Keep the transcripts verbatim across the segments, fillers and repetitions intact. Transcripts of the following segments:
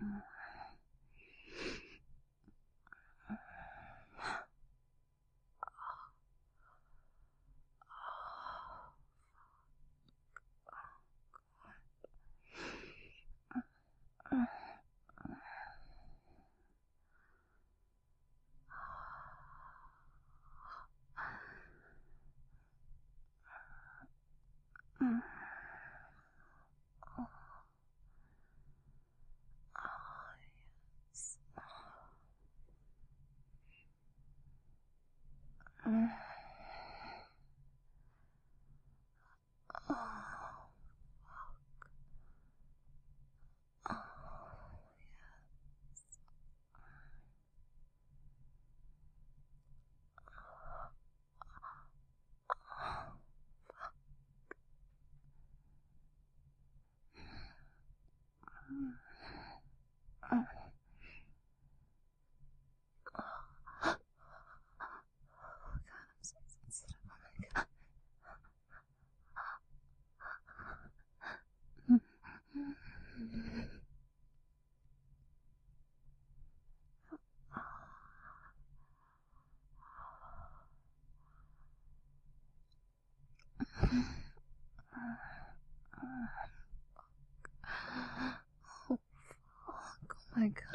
Oh my god.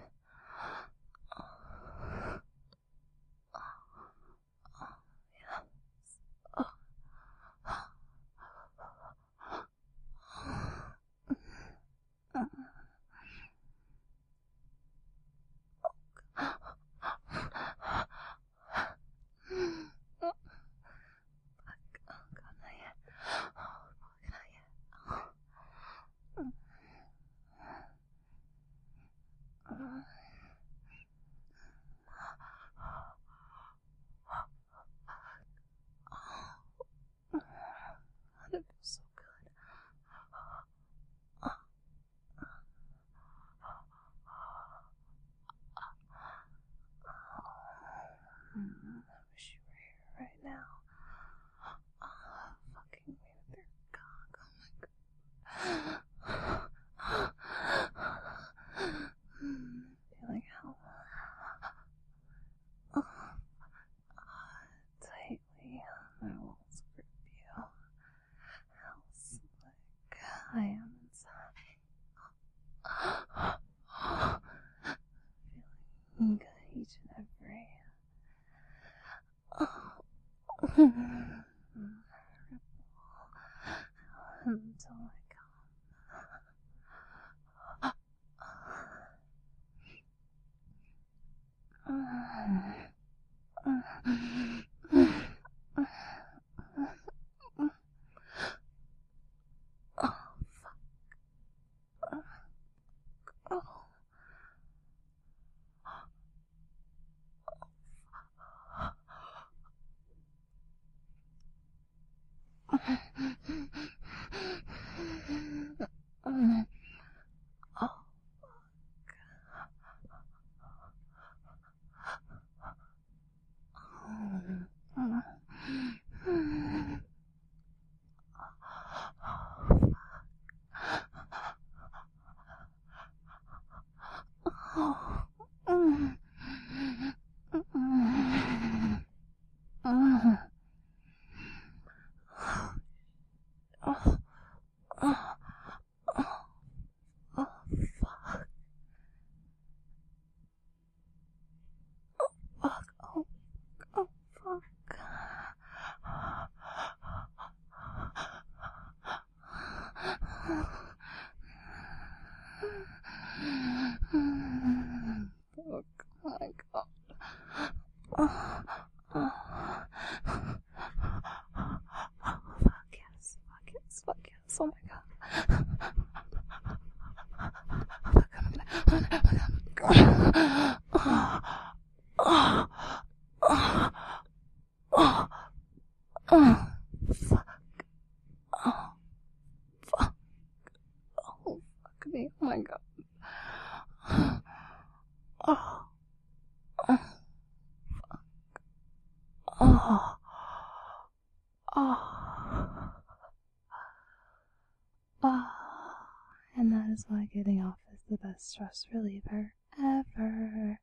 That feels so good. I wish you were here right now. Oh, fucking me with their cock. Oh my god. Feeling how tightly my walls grip you. How slick I am inside. Feeling each and every ripple until I oh my god. Oh, fuck. Oh, fuck. Oh, fuck me. Oh my god. Oh, oh, fuck. Oh, oh, oh. And that is why getting off is the best stress reliever ever.